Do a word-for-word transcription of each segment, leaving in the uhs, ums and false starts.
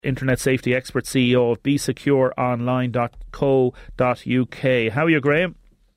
Internet Safety Expert, C E O of be secure online dot co dot U K. How are you, Graham?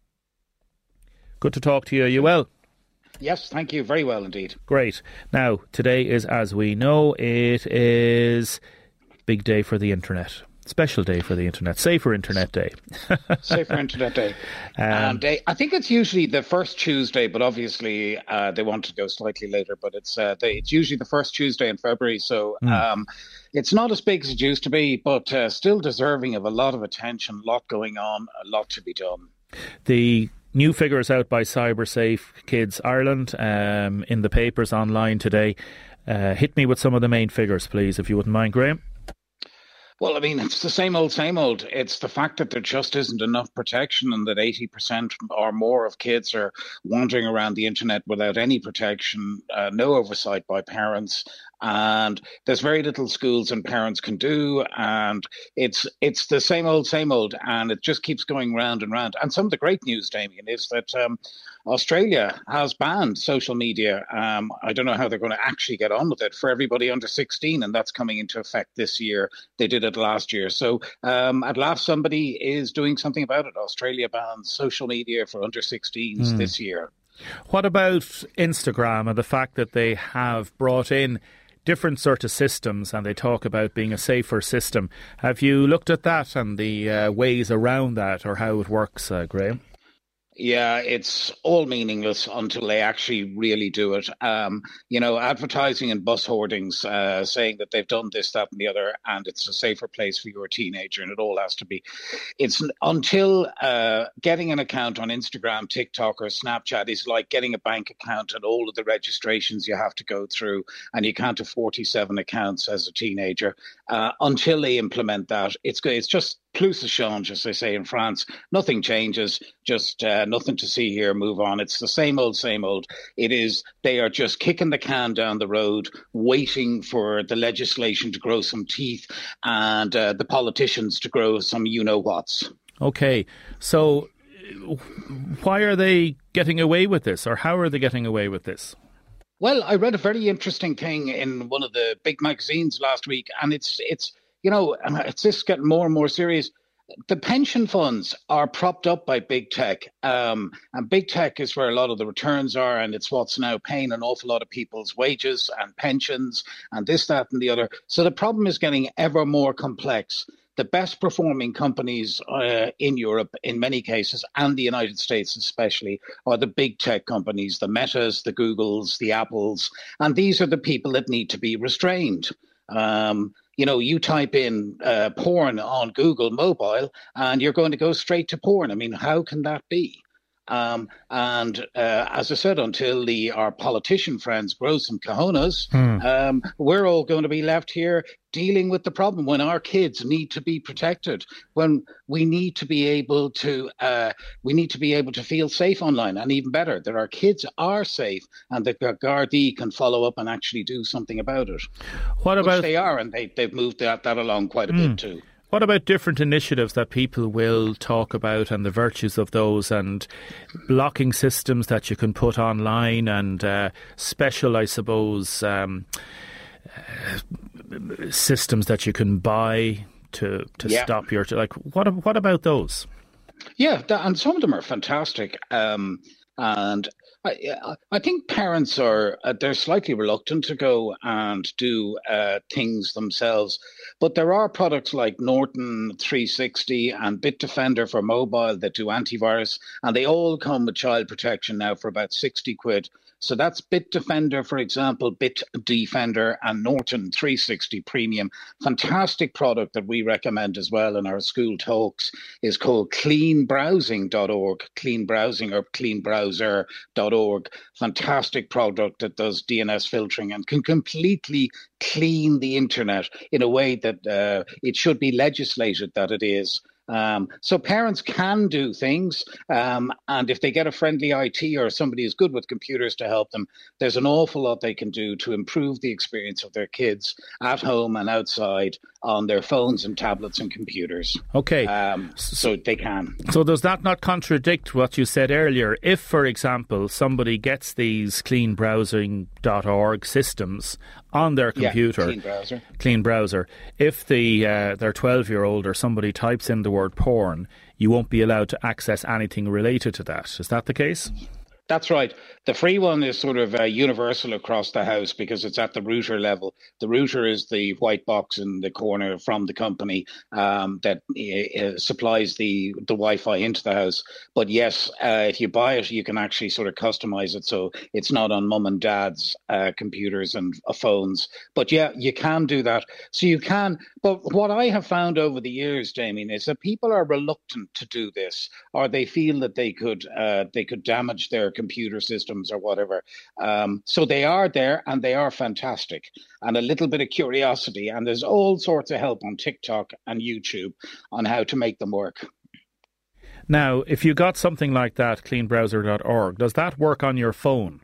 Good to talk to you. Are you well? Yes, thank you. Very well indeed. Great. Now, today is, as we know, it is big day for the internet. Special day for the internet. Safer Internet Day. Safer Internet Day. Um, and they, I think it's usually the first Tuesday, but obviously uh, they want to go slightly later. But it's uh, they, it's usually the first Tuesday in February. So mm. um, it's not as big as it used to be, but uh, still deserving of a lot of attention, a lot going on, a lot to be done. The new figures out by CyberSafe Kids Ireland um, in the papers online today. Uh, hit me with some of the main figures, please, if you wouldn't mind, Graham. Well, I mean, it's the same old, same old. It's the fact that there just isn't enough protection and that eighty percent or more of kids are wandering around the internet without any protection, uh, no oversight by parents. And there's very little schools and parents can do. And it's it's the same old, same old. And it just keeps going round and round. And some of the great news, Damien, is that um, Australia has banned social media. Um, I don't know how they're going to actually get on with it for everybody under sixteen. And that's coming into effect this year. They did it last year. So um, at last, somebody is doing something about it. Australia bans social media for under sixteens mm. this year. What about Instagram and the fact that they have brought in different sort of systems and they talk about being a safer system? Have you looked at that and the uh, ways around that or how it works, uh, Graham? Yeah, it's all meaningless until they actually really do it. Um, you know, advertising and bus hoardings uh, saying that they've done this, that and the other, and it's a safer place for your teenager, and it all has to be. It's until uh, getting an account on Instagram, TikTok or Snapchat is like getting a bank account and all of the registrations you have to go through, and you can't have forty-seven accounts as a teenager. Uh, until they implement that, it's it's just plus a change, as they say in France. Nothing changes, just uh, nothing to see here, move on. It's the same old, same old. It is, they are just kicking the can down the road, waiting for the legislation to grow some teeth and uh, the politicians to grow some you-know-whats. Okay, so why are they getting away with this, or how are they getting away with this? Well, I read a very interesting thing in one of the big magazines last week, and it's it's you know, it's just getting more and more serious. The pension funds are propped up by big tech, um, and big tech is where a lot of the returns are, and it's what's now paying an awful lot of people's wages and pensions and this, that, and the other. So the problem is getting ever more complex. The best performing companies uh, in Europe, in many cases, and the United States especially, are the big tech companies, the Metas, the Googles, the Apples, and these are the people that need to be restrained. Um, you know, you type in uh, porn on Google mobile and you're going to go straight to porn. I mean, how can that be? Um, and uh, as I said, until the our politician friends grow some cojones, hmm. um, we're all going to be left here dealing with the problem when our kids need to be protected, when we need to be able to uh, we need to be able to feel safe online, and even better, that our kids are safe and that the Gardaí can follow up and actually do something about it. What about Which they are, and they, they've moved that, that along quite a hmm. bit too. What about different initiatives that people will talk about and the virtues of those, and blocking systems that you can put online, and uh, special, I suppose, um, uh, systems that you can buy to to yeah. stop your... Like, what what about those? Yeah, that, and some of them are fantastic. Um, and I, I think parents are, uh, they're slightly reluctant to go and do uh, things themselves. But there are products like Norton three sixty and Bitdefender for mobile that do antivirus, and they all come with child protection now for about sixty quid. So that's Bitdefender, for example, Bitdefender, and Norton three sixty Premium. Fantastic product that we recommend as well in our school talks is called clean browsing dot org, Clean Browsing or Clean Browser dot org. Fantastic product that does D N S filtering and can completely clean the internet in a way that uh, it should be legislated that it is. Um, so parents can do things, um, and if they get a friendly I T or somebody who's good with computers to help them, there's an awful lot they can do to improve the experience of their kids at home and outside on their phones and tablets and computers. Okay. Um, so they can. So does that not contradict what you said earlier? If, for example, somebody gets these clean browsing dot org systems on their computer. Yeah, clean browser. Clean browser. If the uh, their twelve-year-old or somebody types in the word porn, you won't be allowed to access anything related to that. Is that the case? That's right. The free one is sort of uh, universal across the house because it's at the router level. The router is the white box in the corner from the company um, that uh, supplies the, the Wi-Fi into the house. But yes, uh, if you buy it, you can actually sort of customize it so it's not on mum and dad's uh, computers and uh, phones. But yeah, you can do that. So you can. But what I have found over the years, Damien, is that people are reluctant to do this, or they feel that they could uh, they could damage their computer systems or whatever. Um, so they are there and they are fantastic. And a little bit of curiosity. And there's all sorts of help on TikTok and YouTube on how to make them work. Now, if you got something like that, clean browser dot org, does that work on your phone?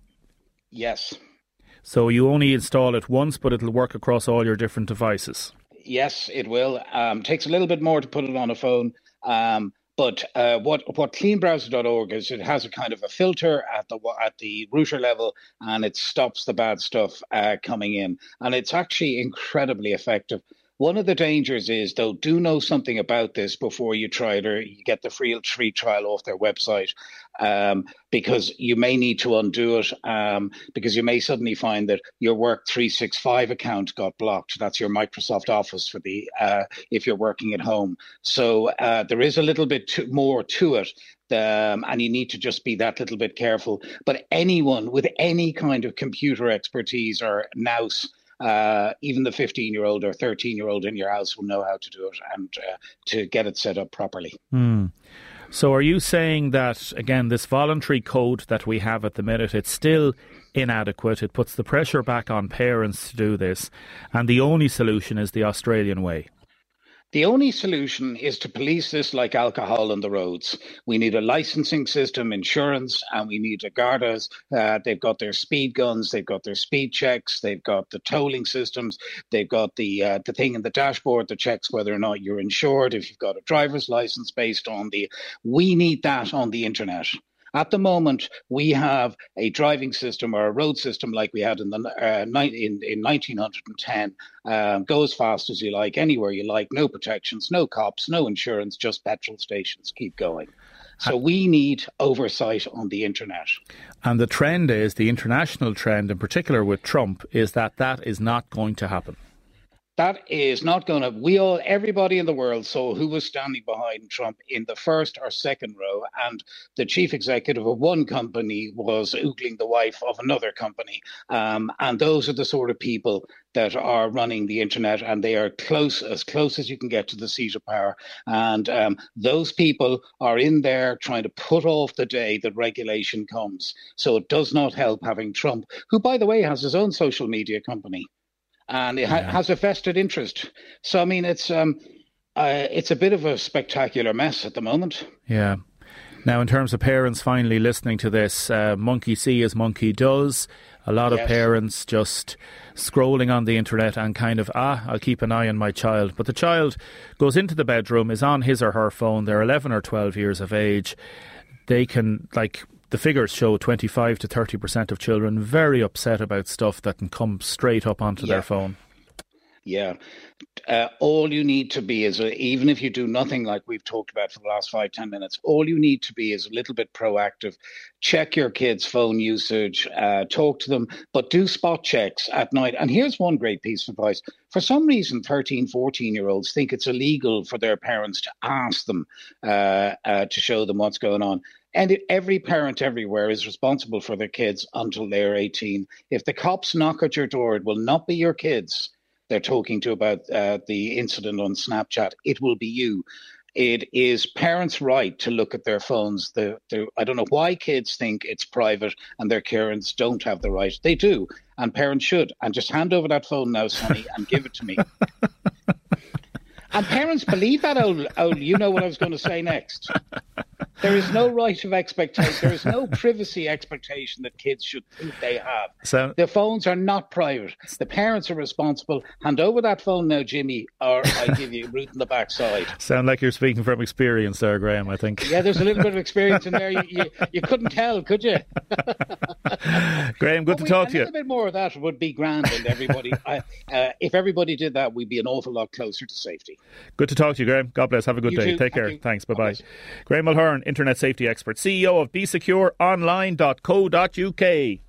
Yes. So you only install it once, but it'll work across all your different devices? Yes, it will. Um, takes a little bit more to put it on a phone. Um, But uh, what what clean browser dot org is, it has a kind of a filter at the at the router level, and it stops the bad stuff uh, coming in. And it's actually incredibly effective. One of the dangers is, though, do know something about this before you try it, or you get the free free trial off their website, um, because you may need to undo it, um, because you may suddenly find that your Work three sixty-five account got blocked. That's your Microsoft Office for the uh, if you're working at home. So uh, there is a little bit to, more to it. Um, and you need to just be that little bit careful. But anyone with any kind of computer expertise or nous, Uh, even the fifteen-year-old or thirteen-year-old in your house will know how to do it and uh, to get it set up properly. Mm. So are you saying that, again, this voluntary code that we have at the minute, it's still inadequate, it puts the pressure back on parents to do this, and the only solution is the Australian way? The only solution is to police this like alcohol on the roads. We need a licensing system, insurance, and we need a Gardas. Uh, they've got their speed guns, they've got their speed checks, they've got the tolling systems, they've got the uh, the thing in the dashboard that checks whether or not you're insured, if you've got a driver's license based on the... We need that on the internet. At the moment, we have a driving system or a road system like we had in the uh, in, in nineteen ten. Um, go as fast as you like, anywhere you like, no protections, no cops, no insurance, just petrol stations. Keep going. So we need oversight on the internet. And the trend is, the international trend in particular with Trump, is that that is not going to happen. That is not going to... We all, everybody in the world saw who was standing behind Trump in the first or second row, and the chief executive of one company was oogling the wife of another company. Um, and those are the sort of people that are running the internet, and they are close, as close as you can get to the seat of power. And um, those people are in there trying to put off the day that regulation comes. So it does not help having Trump, who, by the way, has his own social media company. And it ha- yeah. has a vested interest. So, I mean, it's um, uh, it's a bit of a spectacular mess at the moment. Yeah. Now, in terms of parents finally listening to this, uh, monkey see as monkey does. A lot yes. of parents just scrolling on the internet and kind of, ah, I'll keep an eye on my child. But the child goes into the bedroom, is on his or her phone. They're eleven or twelve years of age. They can, like... The figures show twenty-five to thirty percent of children very upset about stuff that can come straight up onto yeah. their phone. Yeah. Uh, all you need to be is, a, even if you do nothing like we've talked about for the last five, ten minutes, all you need to be is a little bit proactive. Check your kids' phone usage, uh, talk to them, but do spot checks at night. And here's one great piece of advice. For some reason, thirteen, fourteen-year-olds think it's illegal for their parents to ask them uh, uh, to show them what's going on. And it, every parent everywhere is responsible for their kids until they're eighteen. If the cops knock at your door, it will not be your kids they're talking to about uh, the incident on Snapchat. It will be you. It is parents' right to look at their phones. The, the, I don't know why kids think it's private and their parents don't have the right. They do, and parents should. And just hand over that phone now, Sonny, and give it to me. And parents believe that, old, old, you know what I was going to say next. There is no right of expectation. There is no privacy expectation that kids should think they have. So, the phones are not private. The parents are responsible. Hand over that phone now, Jimmy, or I give you a root in the backside. Sound like you're speaking from experience there, Graham, I think. Yeah, there's a little bit of experience in there. You, you, you couldn't tell, could you? Graham, good but to we, talk to you. A little bit more of that would be grand, and everybody, I, uh, if everybody did that, we'd be an awful lot closer to safety. Good to talk to you, Graham. God bless. Have a good You day. too. Take Thank care. you. Thanks. Bye-bye. Bye-bye. Graham Mulhern, Internet Safety Expert, C E O of be secure online dot co dot U K.